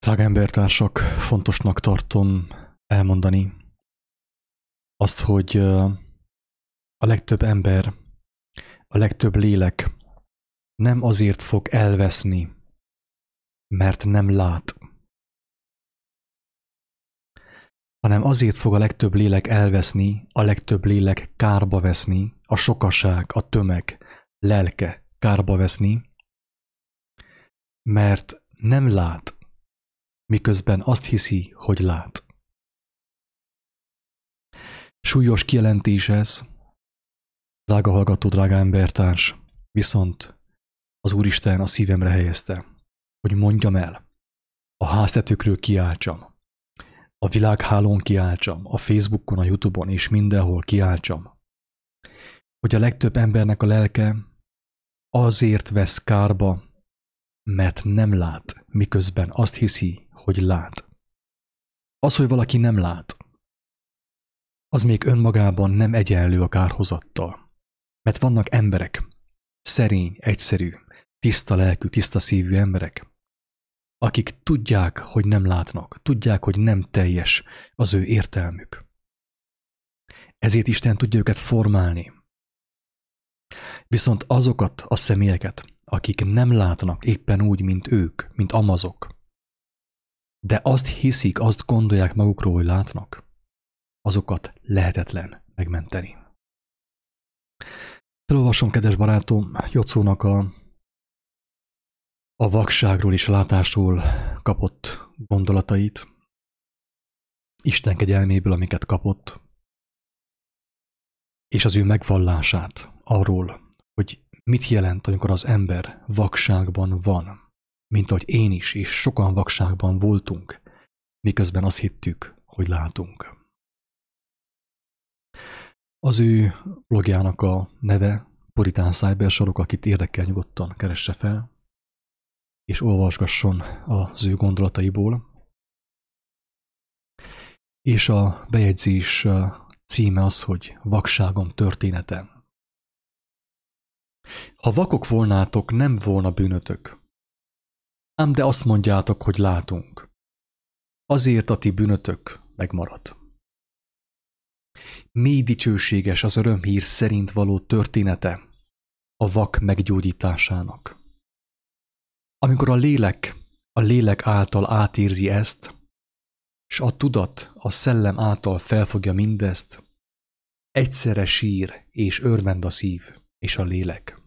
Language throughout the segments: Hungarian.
Drága embertársak, fontosnak tartom elmondani azt, hogy a legtöbb ember, a legtöbb lélek nem azért fog elveszni, mert nem lát, hanem azért fog a legtöbb lélek elveszni, a legtöbb lélek kárba veszni, a sokaság, a tömeg lelke kárba veszni, mert nem lát, miközben azt hiszi, hogy lát. Súlyos kijelentés ez, drága hallgató, drága embertárs, viszont az Úristen a szívemre helyezte, hogy mondjam el, a háztetőkről kiáltsam, a világhálón kiáltsam, a Facebookon, a YouTube-on és mindenhol kiáltsam, hogy a legtöbb embernek a lelke azért vesz kárba, mert nem lát, miközben azt hiszi, hogy lát. Az, hogy valaki nem lát, az még önmagában nem egyenlő a kárhozattal. Mert vannak emberek, szerény, egyszerű, tiszta lelkű, tiszta szívű emberek, akik tudják, hogy nem látnak, tudják, hogy nem teljes az ő értelmük. Ezért Isten tudja őket formálni. Viszont azokat a személyeket, akik nem látnak éppen úgy, mint ők, mint amazok, de azt hiszik, azt gondolják magukról, hogy látnak, azokat lehetetlen megmenteni. Felolvasom, kedves barátom, Jocónak a vakságról és látásról kapott gondolatait, Isten kegyelméből, amiket kapott, és az ő megvallását arról, hogy mit jelent, amikor az ember vakságban van, mint ahogy én is, és sokan vakságban voltunk, miközben azt hittük, hogy látunk. Az ő blogjának a neve Puritán Cybersorok, akit érdekel, nyugodtan keresse fel, és olvasgasson az ő gondolataiból. És a bejegyzés címe az, hogy Vakságom története. Ha vakok volnátok, nem volna bűnötök. Ám de azt mondjátok, hogy látunk. Azért a ti bűnötök megmarad. Mély dicsőséges az örömhír szerint való története a vak meggyógyításának. Amikor a lélek által átérzi ezt, s a tudat a szellem által felfogja mindezt, egyszerre sír és örvend a szív és a lélek.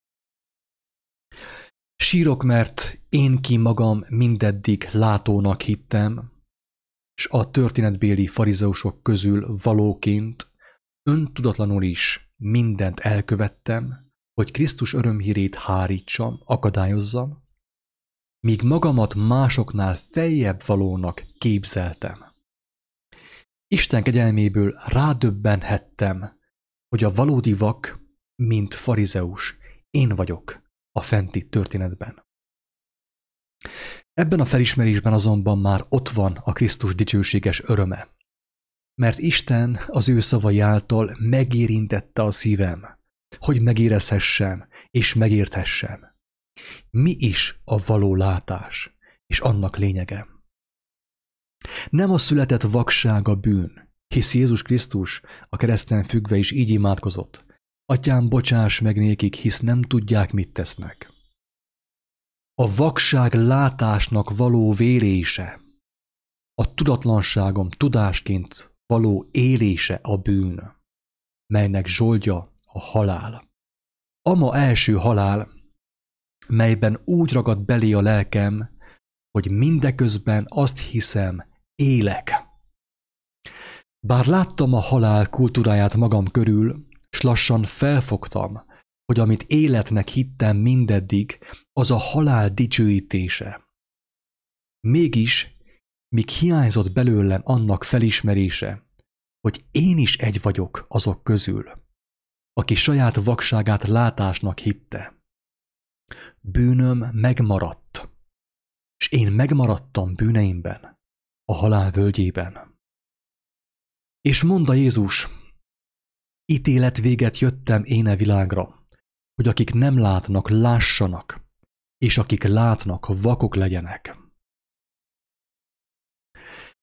Sírok, mert én ki magam mindeddig látónak hittem, s a történetbéli farizeusok közül valóként öntudatlanul is mindent elkövettem, hogy Krisztus örömhírét hárítsam, akadályozzam, míg magamat másoknál feljebb valónak képzeltem. Isten kegyelméből rádöbbenhettem, hogy a valódi vak, mint farizeus, én vagyok a fenti történetben. Ebben a felismerésben azonban már ott van a Krisztus dicsőséges öröme, mert Isten az ő szavai által megérintette a szívem, hogy megérezhessem és megérthessem. Mi is a való látás, és annak lényege? Nem a született vakság a bűn, hisz Jézus Krisztus a kereszten függve is így imádkozott. Atyám, bocsáss meg nékik, hisz nem tudják, mit tesznek. A vakság látásnak való vérése, a tudatlanságom tudásként való élése a bűn, melynek zsoldja a halál. Ama első halál, melyben úgy ragad belé a lelkem, hogy mindeközben azt hiszem, élek. Bár láttam a halál kultúráját magam körül, s lassan felfogtam, hogy amit életnek hittem mindeddig, az a halál dicsőítése. Mégis, míg hiányzott belőlem annak felismerése, hogy én is egy vagyok azok közül, aki saját vakságát látásnak hitte. Bűnöm megmaradt, és én megmaradtam bűneimben, a halál völgyében. És mondta Jézus, ítéletvéget jöttem én e világra, hogy akik nem látnak, lássanak, és akik látnak, vakok legyenek.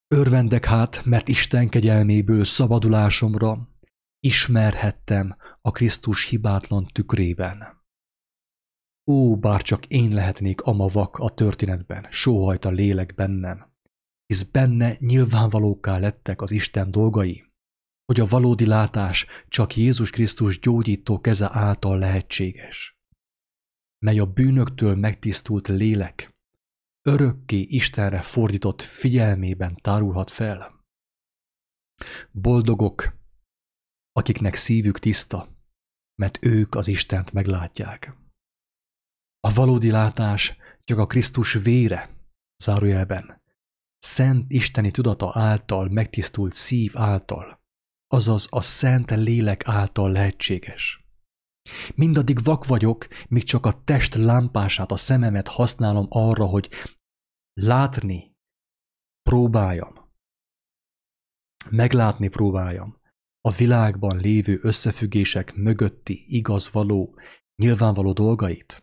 Örvendek hát, mert Isten kegyelméből szabadulásomra ismerhettem a Krisztus hibátlan tükrében. Ó, bárcsak én lehetnék ama vak a történetben, sóhajt a lélek bennem, hisz benne nyilvánvalókká lettek az Isten dolgai, hogy a valódi látás csak Jézus Krisztus gyógyító keze által lehetséges, mely a bűnöktől megtisztult lélek örökké Istenre fordított figyelmében tárulhat fel. Boldogok, akiknek szívük tiszta, mert ők az Istent meglátják. A valódi látás csak a Krisztus vére, zárójelben, szent isteni tudata által megtisztult szív által, azaz a szent lélek által lehetséges. Mindaddig vak vagyok, míg csak a test lámpását, a szememet használom arra, hogy látni próbáljam, meglátni próbáljam a világban lévő összefüggések mögötti igaz-való, nyilvánvaló dolgait.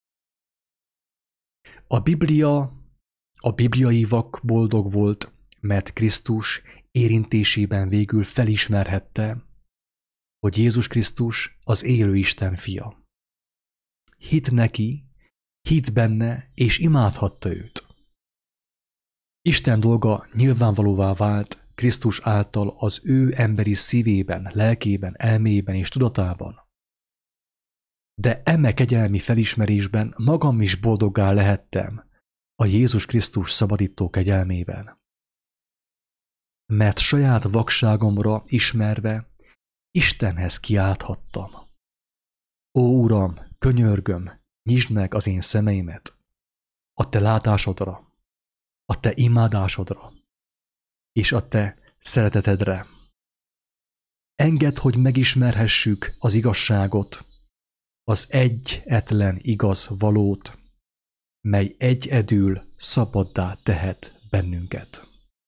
A bibliai vak boldog volt, mert Krisztus érintésében végül felismerhette, hogy Jézus Krisztus az élő Isten fia. Hitt neki, hitt benne, és imádhatta őt. Isten dolga nyilvánvalóvá vált Krisztus által az ő emberi szívében, lelkében, elméjében és tudatában. De eme kegyelmi felismerésben magam is boldoggá lehettem a Jézus Krisztus szabadító kegyelmében. Mert saját vakságomra ismerve Istenhez kiálthattam. Ó, Uram, könyörgöm, nyisd meg az én szemeimet a te látásodra, a te imádásodra és a te szeretetedre. Engedd, hogy megismerhessük az igazságot, az egyetlen igaz valót, mely egyedül szabaddá tehet bennünket.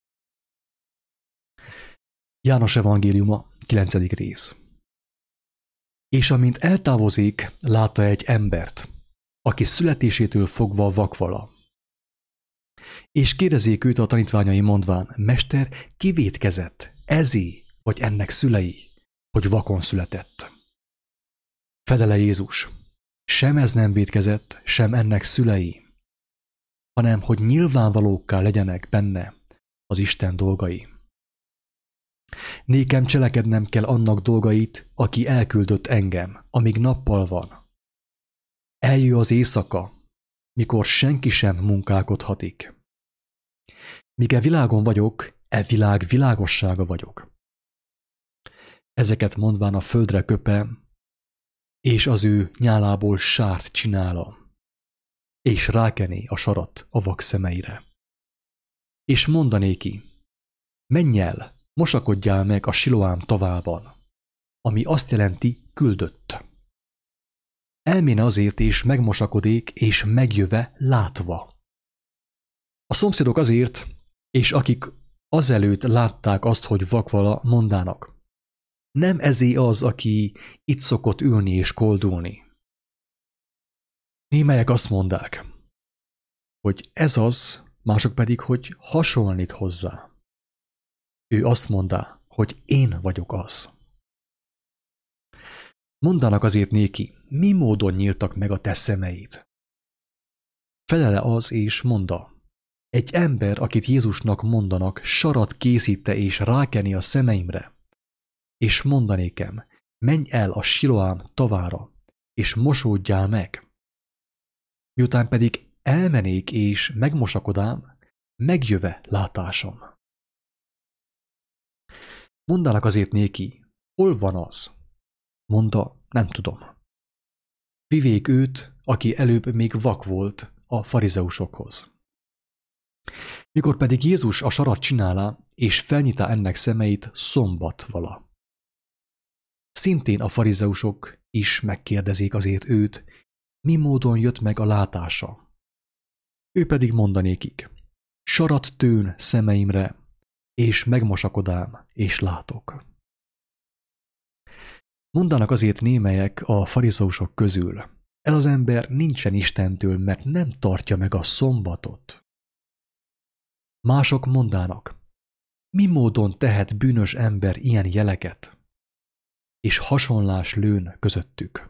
János evangéliuma, 9. rész. És amint eltávozik, látta egy embert, aki születésétől fogva vakvala. És kérdezik őt a tanítványai mondván, Mester, ki vétkezett, ezé vagy ennek szülei, hogy vakon született? Fedele Jézus, sem ez nem vétkezett, sem ennek szülei, hanem hogy nyilvánvalókká legyenek benne az Isten dolgai. Nékem cselekednem kell annak dolgait, aki elküldött engem, amíg nappal van. Eljö az éjszaka, mikor senki sem munkálkodhatik. Míg e világon vagyok, e világ világossága vagyok. Ezeket mondván a földre köpe, és az ő nyálából sárt csinála, és rákené a sarat a vak szemeire. És mondanéki, menj el, mosakodjál meg a Siloám tavában, ami azt jelenti küldött. Elméne azért, és megmosakodék, és megjöve látva. A szomszédok azért, és akik azelőtt látták azt, hogy vakvala, mondának, nem ezé az, aki itt szokott ülni és koldulni. Némelyek azt mondák, hogy ez az, mások pedig, hogy hasonlít hozzá. Ő azt mondá, hogy én vagyok az. Mondanak azért néki, mi módon nyíltak meg a te szemeid? Felele az és monda, egy ember, akit Jézusnak mondanak, sarat készíte és rákeni a szemeimre, és mondanékem, menj el a Siloám tavára, és mosódjál meg. Miután pedig elmenék és megmosakodám, megjöve látásom. Mondanak azért néki, hol van az? Monda, nem tudom. Vivék őt, aki előbb még vak volt, a farizeusokhoz. Mikor pedig Jézus a sarat csinálá, és felnyitá ennek szemeit, szombat vala. Szintén a farizeusok is megkérdezik azért őt, mi módon jött meg a látása. Ő pedig mondanékik, sarat tőn szemeimre, és megmosakodám, és látok. Mondanak azért némelyek a farizeusok közül, ez az ember nincsen Istentől, mert nem tartja meg a szombatot. Mások mondának, Mi módon tehet bűnös ember ilyen jeleket, és hasonlás lőn közöttük?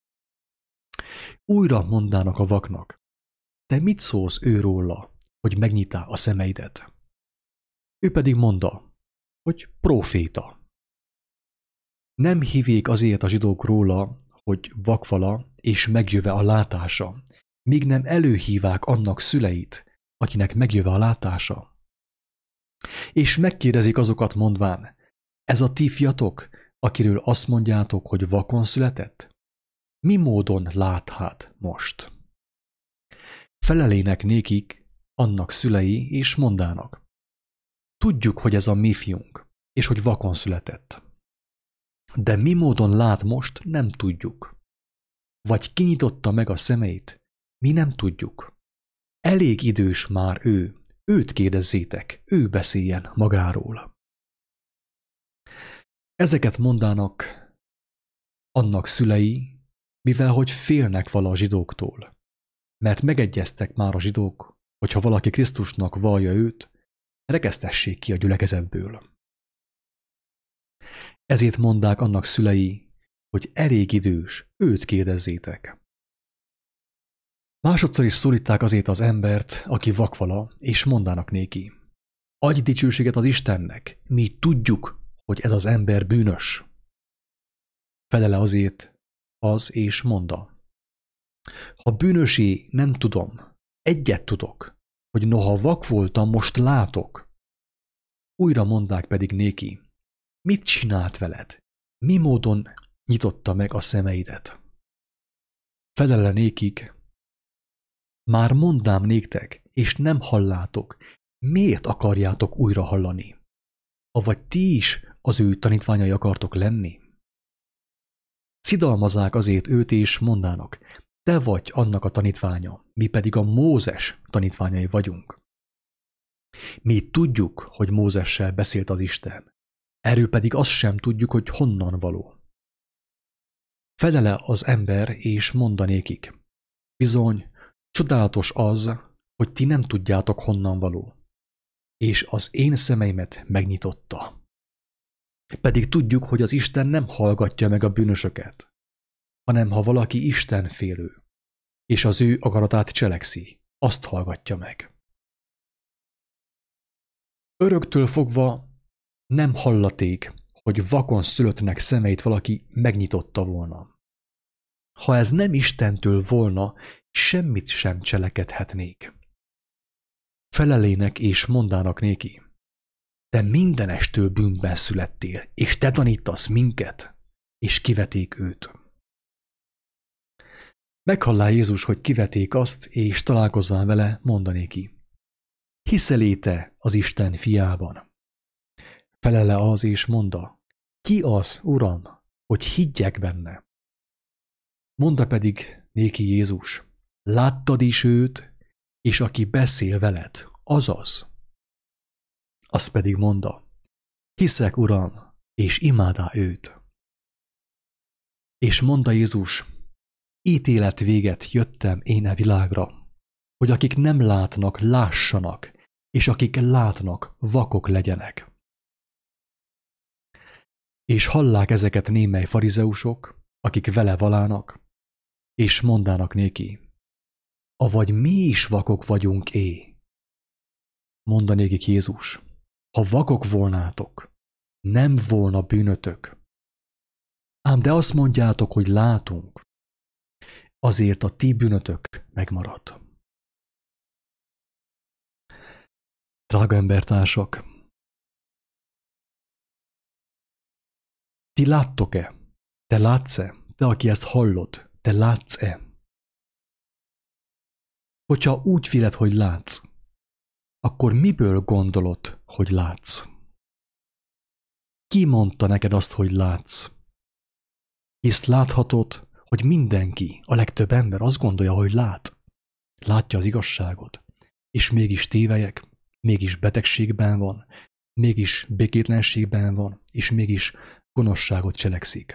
Újra mondának a vaknak, te mit szólsz ő róla, hogy megnyitá a szemeidet? Ő pedig mondta, hogy próféta. Nem hívék azért a zsidók róla, hogy vakvala és megjöve a látása, míg nem előhívák annak szüleit, akinek megjöve a látása. És megkérdezik azokat mondván, ez a ti fiatok, akiről azt mondjátok, hogy vakon született? Mi módon láthat most? Felelének nékik annak szülei, és mondának, tudjuk, hogy ez a mi fiunk, és hogy vakon született. De mi módon lát most, nem tudjuk. Vagy kinyitotta meg a szemeit, mi nem tudjuk. Elég idős már ő, őt kérdezzétek, ő beszéljen magáról. Ezeket mondának annak szülei, mivel hogy félnek vala a zsidóktól. Mert megegyeztek már a zsidók, hogy ha valaki Krisztusnak vallja őt, rekesztessék ki a gyülekezetből. Ezért mondák annak szülei, hogy elég idős, őt kérdezzétek. Másodszor is szólítták azért az embert, aki vakvala, és mondának néki. Adj dicsőséget az Istennek, mi tudjuk, hogy ez az ember bűnös. Felele azért az, és monda. Ha bűnösé, nem tudom, egyet tudok, hogy noha vak voltam, most látok. Újra mondák pedig néki. Mit csinált veled? Mi módon nyitotta meg a szemeidet? Felele nékik. Már mondám néktek, és nem hallátok. Miért akarjátok újra hallani? Avagy ti is az ő tanítványai akartok lenni? Szidalmazák azért őt, és mondának, te vagy annak a tanítványa, mi pedig a Mózes tanítványai vagyunk. Mi tudjuk, hogy Mózessel beszélt az Isten, erről pedig azt sem tudjuk, hogy honnan való. Felele az ember, és mondanékik, bizony, csodálatos az, hogy ti nem tudjátok honnan való, és az én szemeimet megnyitotta. Pedig tudjuk, hogy az Isten nem hallgatja meg a bűnösöket, hanem ha valaki Isten félő, és az ő akaratát cselekszi, azt hallgatja meg. Öröktől fogva nem hallaték, hogy vakon szülöttnek szemeit valaki megnyitotta volna. Ha ez nem Istentől volna, semmit sem cselekedhetnék. Felelének és mondának néki, te mindenestől bűnben születtél, és te tanítasz minket, és kiveték őt. Meghallá Jézus, hogy kiveték azt, és találkozván vele mondanéki, hiszel-e az Isten fiában? Felele az, és mondta, ki az, Uram, hogy higgyek benne? Mondta pedig néki Jézus, láttad is őt, és aki beszél veled, azaz. Azt pedig mondta, hiszek, Uram, és imádá őt. És mondta Jézus, ítélet véget jöttem én a világra, hogy akik nem látnak, lássanak, és akik látnak, vakok legyenek. És hallák ezeket némely farizeusok, akik vele valának, és mondának néki, avagy mi is vakok vagyunk mondanékik Jézus, ha vakok volnátok, nem volna bűnötök. Ám de azt mondjátok, hogy látunk, azért a ti bűnötök megmaradt. Drága embertársak, ti láttok-e? Te látsz-e? Te, aki ezt hallod, te látsz-e? Hogyha úgy véled, hogy látsz, akkor miből gondolod, hogy látsz? Ki mondta neked azt, hogy látsz? Hisz láthatod, hogy mindenki, a legtöbb ember azt gondolja, hogy lát. Látja az igazságot, és mégis tévelyek, mégis betegségben van, mégis békétlenségben van, és mégis gonoszságot cselekszik.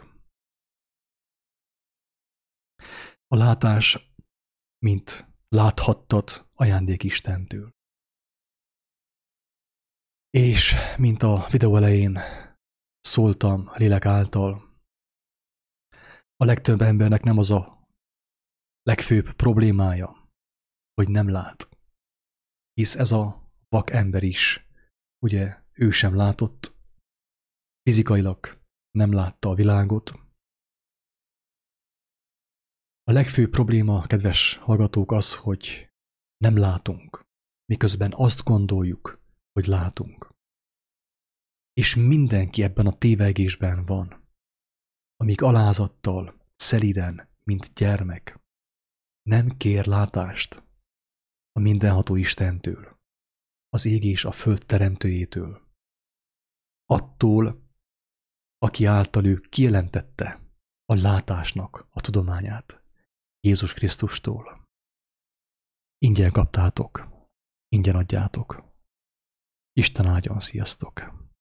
A látás, mint láthattad, ajándék Istentől. És mint a videó elején szóltam lélek által, a legtöbb embernek nem az a legfőbb problémája, hogy nem lát. Hisz ez a vak ember is, ugye ő sem látott, fizikailag nem látta a világot. A legfőbb probléma, kedves hallgatók, az, hogy nem látunk, miközben azt gondoljuk, hogy látunk. És mindenki ebben a tévegésben van, amíg alázattal, szelíden, mint gyermek, nem kér látást a mindenható Istentől, az ég és a föld teremtőjétől, attól, aki által ő kijelentette a látásnak a tudományát, Jézus Krisztustól. Ingyen kaptátok, ingyen adjátok. Isten áldjon, sziasztok!